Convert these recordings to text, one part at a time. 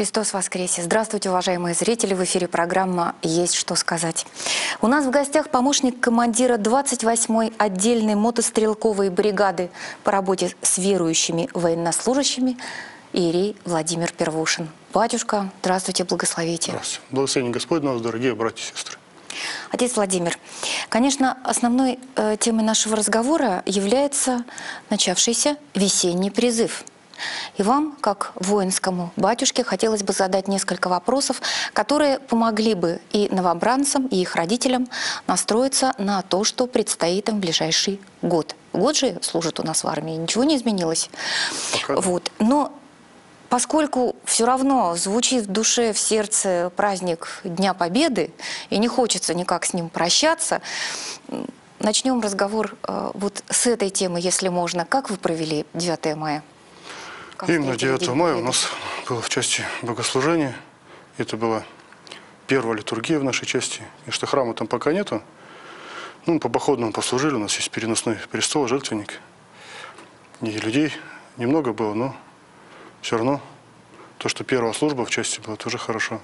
Христос воскресе! Здравствуйте, уважаемые зрители! В эфире программа «Есть что сказать». У нас в гостях помощник командира 28-й отдельной мотострелковой бригады по работе с верующими военнослужащими иерей Владимир Первушин. Батюшка, здравствуйте, благословите. Здравствуйте. Благословение Господь нас, дорогие братья и сестры. Отец Владимир, конечно, основной темой нашего разговора является начавшийся весенний призыв. И вам, как воинскому батюшке, хотелось бы задать несколько вопросов, которые помогли бы и новобранцам, и их родителям настроиться на то, что предстоит им в ближайший год. Год же служит у нас в армии, ничего не изменилось. Пока. Вот. Но поскольку все равно звучит в душе, в сердце праздник Дня Победы, и не хочется никак с ним прощаться, начнем разговор вот с этой темы, если можно. Как вы провели 9 мая? Именно 9 мая у нас было в части богослужения. Это была первая литургия в нашей части. Конечно, храма там пока нету. Ну, по походному послужили. У нас есть переносной престол, жертвенник. И людей немного было, но все равно то, что первая служба в части была, тоже хорошо.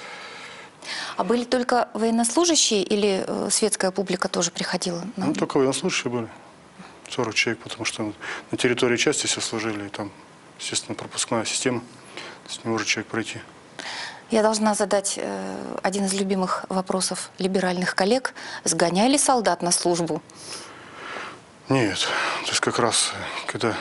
А были только военнослужащие или светская публика тоже приходила? Ну, только военнослужащие были. 40 человек, потому что на территории части все служили. И там, естественно, пропускная система. То есть не может человек пройти. Я должна задать один из любимых вопросов либеральных коллег. Сгоняли солдат на службу? Нет. То есть как раз, когда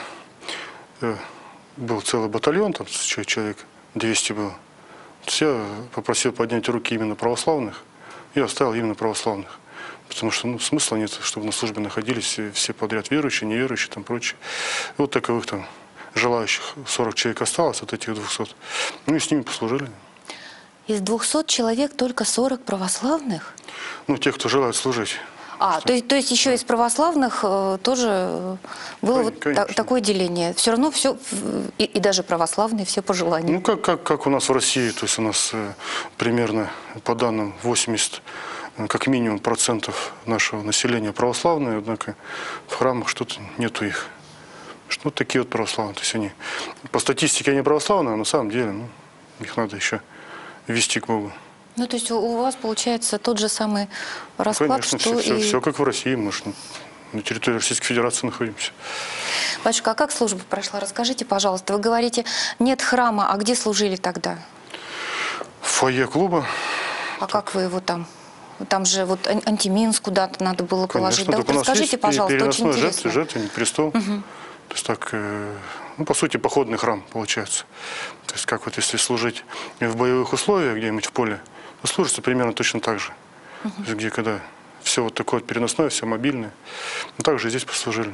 был целый батальон, там человек 200 было, то есть я попросил поднять руки именно православных и оставил именно православных. Потому что смысла нет, чтобы на службе находились все подряд верующие, неверующие, там прочее. И вот таковых там желающих 40 человек осталось от этих 200. Ну и с ними послужили. Из 200 человек только 40 православных? Ну, те, кто желает служить. То есть еще из православных тоже было вот такое деление. Все равно все, и даже православные, все по желанию. Ну, как у нас в России, то есть у нас примерно, по данным, 80, как минимум, процентов нашего населения православные, однако в храмах что-то нету их. Ну, такие вот православные. То есть они, по статистике они православные, а на самом деле, их надо еще вести к Богу. Ну, то есть у вас получается тот же самый расклад, конечно, что все как в России, мы же на территории Российской Федерации находимся. Батюшка, а как служба прошла? Расскажите, пожалуйста. Вы говорите, нет храма, а где служили тогда? В фойе клуба. А как вы его там? Там же вот антиминс куда-то надо было положить. Да, вот у нас расскажите, пожалуйста, очень интересно. Жертвенник, престол. То есть так, по сути, походный храм получается. То есть как вот если служить в боевых условиях где-нибудь в поле, то служится примерно точно так же. То есть где когда все вот такое вот переносное, все мобильное. Но также здесь послужили.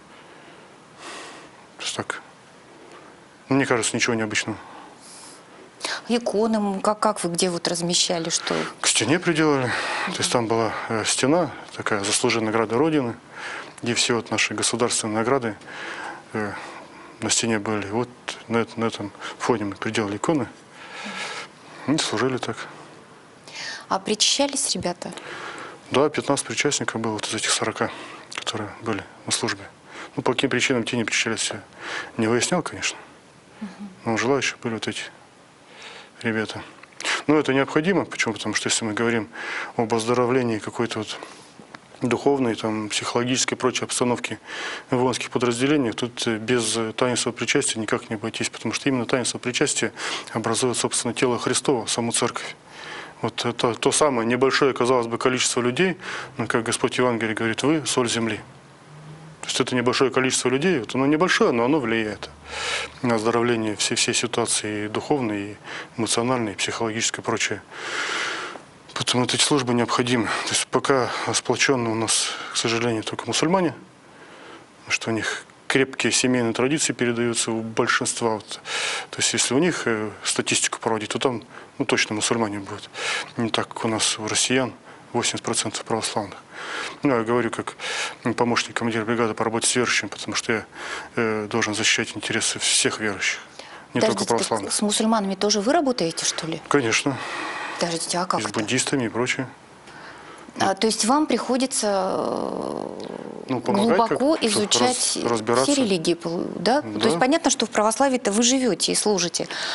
То есть так, мне кажется, ничего необычного. Иконы, как вы где вот размещали, что? К стене приделали. То есть там была стена, такая заслуженная награда Родины, где все вот наши государственные награды на стене были. Вот на этом фоне мы приделали иконы и служили так. А причащались ребята? Да, 15 причастников было вот из этих 40, которые были на службе. Ну, по каким причинам те не причащались, я не выяснял, конечно. Но желающие были вот эти ребята. Но это необходимо. Почему? Потому что если мы говорим об оздоровлении какой-то вот духовной, там, психологической и прочей обстановки в воинских подразделениях, тут без таинства причастия никак не обойтись. Потому что именно таинство причастия образует, собственно, тело Христова, саму церковь. Вот это то самое небольшое, казалось бы, количество людей, но, как Господь в Евангелии говорит, вы соль земли. То есть это небольшое количество людей, вот оно небольшое, но оно влияет на оздоровление всей ситуации и духовной, и эмоциональной, и психологической, и прочее. Поэтому эти службы необходимы. То есть пока сплоченны у нас, к сожалению, только мусульмане, потому что у них крепкие семейные традиции передаются у большинства. Вот. То есть если у них статистику проводить, то там точно мусульмане будут. Не так, как у нас у россиян 80% православных. Ну, я говорю как помощник командира бригады по работе с верующими, потому что я должен защищать интересы всех верующих, не только православных. С мусульманами тоже вы работаете, что ли? Конечно. Подождите, а как это? И с буддистами и прочее. То есть вам приходится глубоко изучать все религии, да? Да. То есть понятно, что в православии-то вы живете и служите.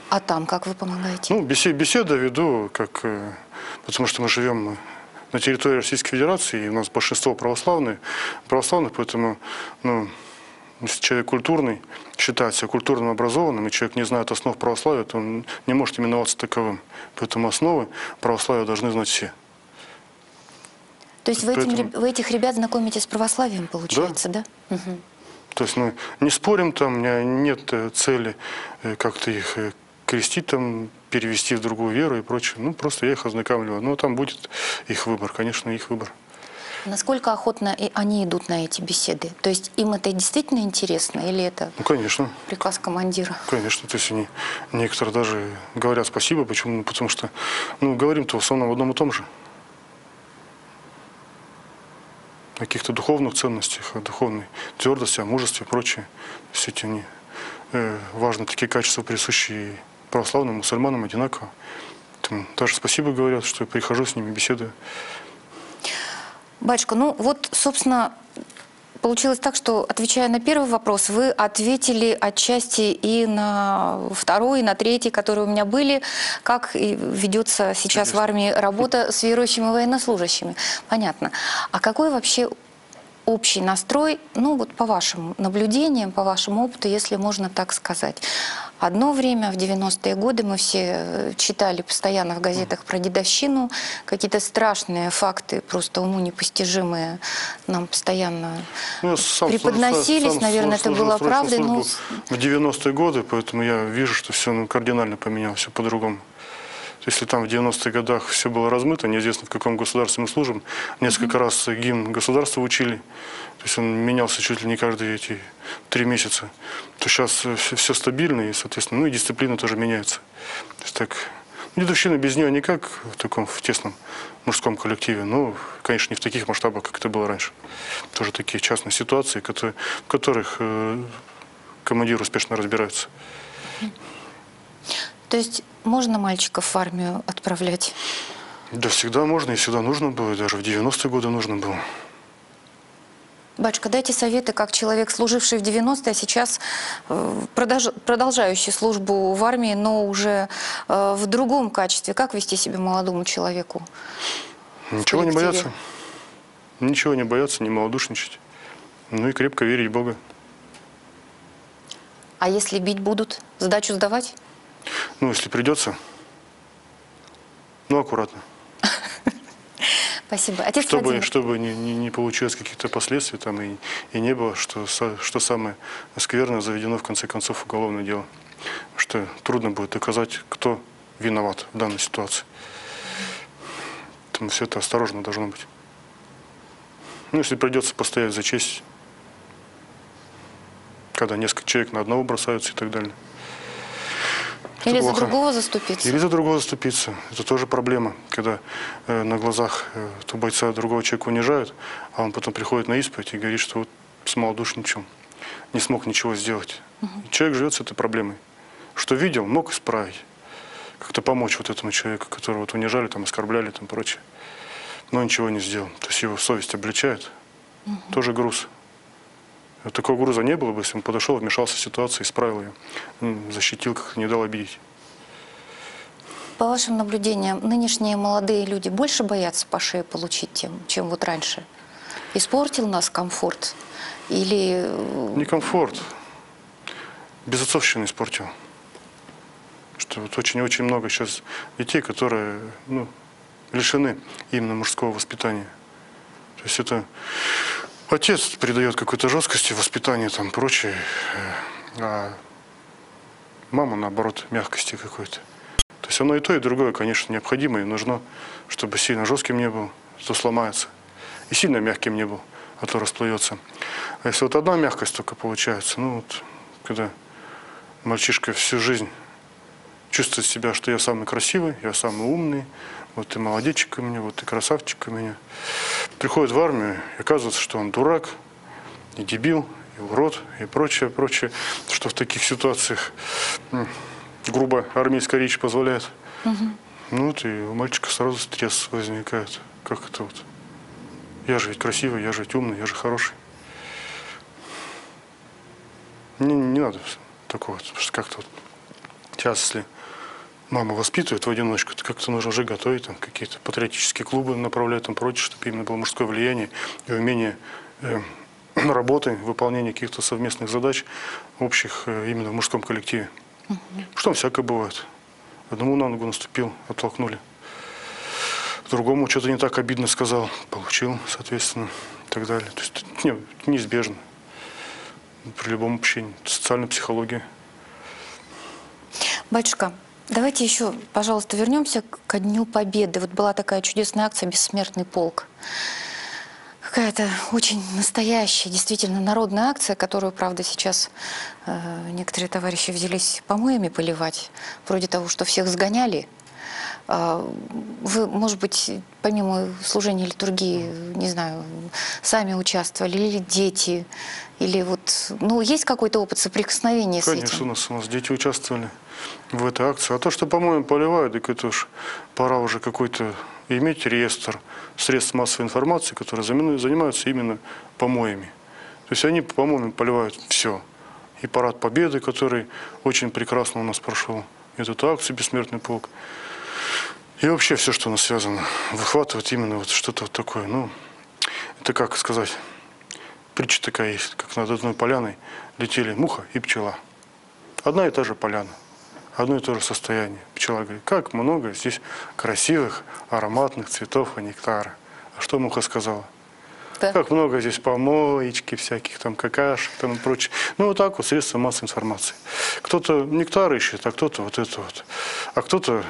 А там как вы помогаете? Ну, беседу веду, потому что мы живем на территории Российской Федерации, и у нас большинство православных, поэтому, ну, если человек культурный, считает себя культурно образованным, и человек не знает основ православия, то он не может именоваться таковым. Поэтому основы православия должны знать все. То есть вы этих ребят знакомите с православием, получается, да? Угу. То есть мы не спорим там, у меня нет цели как-то их крестить, там, перевести в другую веру и прочее. Ну, просто я их ознакомливаю. Но там будет их выбор, конечно, их выбор. Насколько охотно они идут на эти беседы? То есть им это действительно интересно или это конечно. Приказ командира? Конечно, то есть они некоторые даже говорят спасибо. Почему? Потому что, ну, говорим-то в основном в одном и том же. О каких-то духовных ценностях, о духовной твердости, о мужестве и прочее. Все эти они важны, такие качества, присущие православным, мусульманам одинаково. Поэтому даже спасибо говорят, что я прихожу с ними, беседую. Батюшка, ну вот, собственно, получилось так, что, отвечая на первый вопрос, вы ответили отчасти и на второй, и на третий, которые у меня были, как ведется сейчас в армии работа с верующими военнослужащими. Понятно. А какой вообще общий настрой, ну вот по вашим наблюдениям, по вашему опыту, если можно так сказать? Одно время, в 90-е годы, мы все читали постоянно в газетах про дедовщину, какие-то страшные факты, просто уму непостижимые, нам постоянно преподносились, наверное, это было правдой. Но... В 90-е годы, поэтому я вижу, что все кардинально поменялось, все по-другому. Если там в 90-х годах все было размыто, неизвестно в каком государстве мы служим, несколько раз гимн государства учили, то есть он менялся чуть ли не каждые эти 3 месяца, то сейчас все стабильно и, соответственно, ну и дисциплина тоже меняется. То есть так, дедовщина без нее никак в тесном мужском коллективе, но, конечно, не в таких масштабах, как это было раньше. Тоже такие частные ситуации, в которых командир успешно разбирается. То есть можно мальчиков в армию отправлять? Да, всегда можно и всегда нужно было, даже в 90-е годы нужно было. Батюшка, дайте советы, как человек, служивший в 90-е, а сейчас продолжающий службу в армии, но уже в другом качестве. Как вести себя молодому человеку? Ничего не бояться. Ничего не бояться, не малодушничать. Ну и крепко верить в Бога. А если бить будут, сдачу сдавать? Ну, если придется, ну, аккуратно. Спасибо. Отец чтобы не получилось каких-то последствий там и не было, что самое скверное заведено в конце концов уголовное дело. Что трудно будет доказать, кто виноват в данной ситуации. Поэтому все это осторожно должно быть. Ну, если придется постоять за честь, когда несколько человек на одного бросаются и так далее. Или за другого заступиться. Или за другого заступиться. Это тоже проблема, когда на глазах у бойца другого человека унижают, а он потом приходит на исповедь и говорит, что вот смолодушничал, не смог ничего сделать. Человек живет с этой проблемой. Что видел, мог исправить. Как-то помочь вот этому человеку, которого вот унижали, там, оскорбляли, там, прочее. Но ничего не сделал. То есть его совесть обличает. Тоже груз. Вот такого груза не было бы, если он подошел, вмешался в ситуацию, исправил ее, защитил, как-то не дал обидеть. По вашим наблюдениям, нынешние молодые люди больше боятся по шее получить, чем вот раньше? Испортил нас комфорт? Или... Не комфорт. Безотцовщину испортил. Что вот очень-очень много сейчас детей, которые лишены именно мужского воспитания. То есть это... Отец придает какой-то жесткости, воспитание там прочее, а мама, наоборот, мягкости какой-то. То есть оно и то, и другое, конечно, необходимо и нужно, чтобы сильно жестким не был, а то сломается, и сильно мягким не был, а то расплывется. А если вот одна мягкость только получается, ну вот, когда мальчишка всю жизнь чувствует себя, что я самый красивый, я самый умный, вот ты молодечек у меня, вот ты красавчик у меня. Приходит в армию, и оказывается, что он дурак, и дебил, и урод, и прочее, прочее, что в таких ситуациях грубо армейская речь позволяет. Ну вот и у мальчика сразу стресс возникает. Как это вот? Я же ведь красивый, я же ведь умный, я же хороший. Не надо такого, потому что как-то вот сейчас, если мама воспитывает в одиночку, как-то нужно уже готовить, там какие-то патриотические клубы направлять, там прочее, чтобы именно было мужское влияние и умение работы, выполнения каких-то совместных задач общих именно в мужском коллективе. Что там всякое бывает. Одному на ногу наступил, оттолкнули. Другому что-то не так обидно сказал, получил, соответственно, и так далее. То есть неизбежно при любом общении. Социальная психология. Батюшка, давайте еще, пожалуйста, вернемся к Дню Победы. Вот была такая чудесная акция «Бессмертный полк». Какая-то очень настоящая, действительно народная акция, которую, правда, сейчас некоторые товарищи взялись помоями поливать, вроде того, что всех сгоняли. Вы, может быть, помимо служения литургии, не знаю, сами участвовали, или дети, или вот, ну, есть какой-то опыт соприкосновения с этим? Конечно, у нас дети участвовали в этой акции. А то, что, по-моему, поливают, так это уж пора уже какой-то иметь реестр средств массовой информации, которые занимаются именно помоями. То есть они, по-моему, поливают все. И парад Победы, который очень прекрасно у нас прошел, и эту акцию «Бессмертный полк». И вообще все, что у нас связано, выхватывать именно вот что-то вот такое. Ну, это как сказать, притча такая есть, как над одной поляной летели муха и пчела. Одна и та же поляна, одно и то же состояние. Пчела говорит, как много здесь красивых ароматных цветов и нектара. А что муха сказала? Да. Как много здесь помоечки всяких, там какашек, там и прочее. Ну, вот так вот, средства массовой информации. Кто-то нектар ищет, а кто-то вот это вот. А кто-то,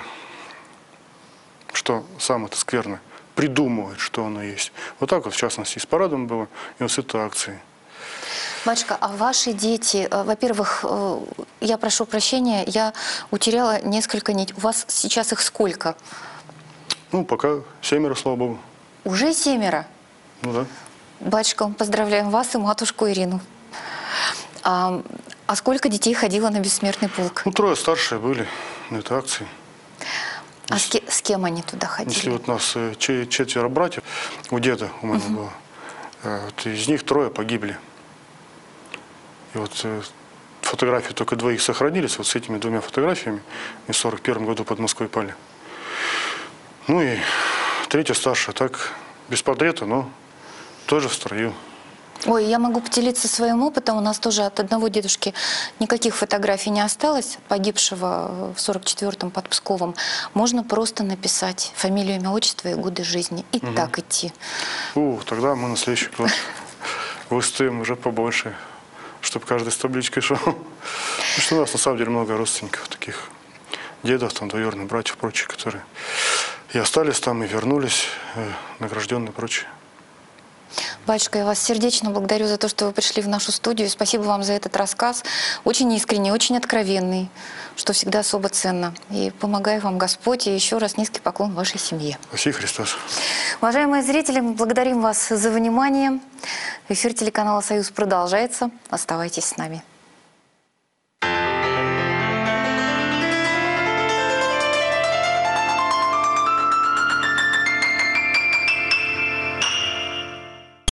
что самое-то скверное, придумывает, что оно есть. Вот так вот, в частности, и с парадом было, и вот с этой акцией. Батюшка, а ваши дети, во-первых, я прошу прощения, я утеряла несколько нить. У вас сейчас их сколько? Ну, пока 7, слава богу. Уже 7? Ну да. Батюшка, поздравляем вас и матушку Ирину. А сколько детей ходило на Бессмертный полк? Ну, 3 старшие были на этой акции. А с кем они туда ходили? Если вот нас 4 братьев, у деда у моего было, вот из них 3 погибли. И вот фотографии только 2 сохранились, вот с этими 2 фотографиями. И в 41 году под Москвой пали. Ну и 3 старшая, так, без портрета, но тоже в строю. Ой, я могу поделиться своим опытом. У нас тоже от одного дедушки никаких фотографий не осталось, погибшего в 44-м под Псковом. Можно просто написать фамилию, имя, отчество и годы жизни. И так идти. Тогда мы на следующий год выставим уже побольше, чтобы каждый с табличкой шел. Потому что у нас на самом деле много родственников таких. Дедов, там, двоюродных братьев, прочих, которые и остались там, и вернулись, награжденные и прочее. Батюшка, я вас сердечно благодарю за то, что вы пришли в нашу студию. Спасибо вам за этот рассказ. Очень искренний, очень откровенный, что всегда особо ценно. И помогай вам Господь. И еще раз низкий поклон вашей семье. Спаси Христос. Уважаемые зрители, мы благодарим вас за внимание. Эфир телеканала «Союз» продолжается. Оставайтесь с нами.